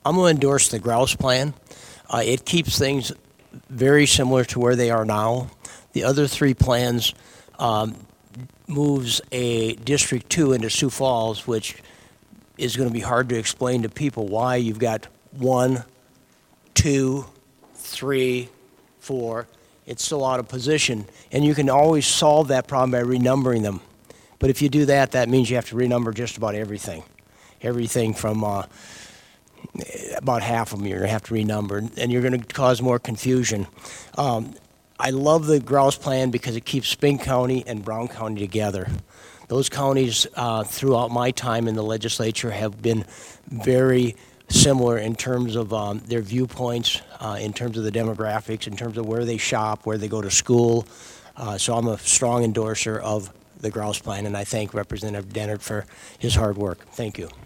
I'm going to endorse the grouse plan. It keeps things very similar to where they are now. The other three plans moves a District 2 into Sioux Falls, which is going to be hard to explain to people why you've got 1, 2, 3, 4. It's still out of position, and you can always solve that problem by renumbering them. But if you do that, that means you have to renumber just about everything. Everything from about half of them you're going to have to renumber, and you're going to cause more confusion. I love the grouse plan because it keeps Spink County and Brown County together. Those counties throughout my time in the legislature have been very similar in terms of their viewpoints, in terms of the demographics, in terms of where they shop, where they go to school. So I'm a strong endorser of the grouse plan, and I thank Representative Dennard for his hard work. Thank you.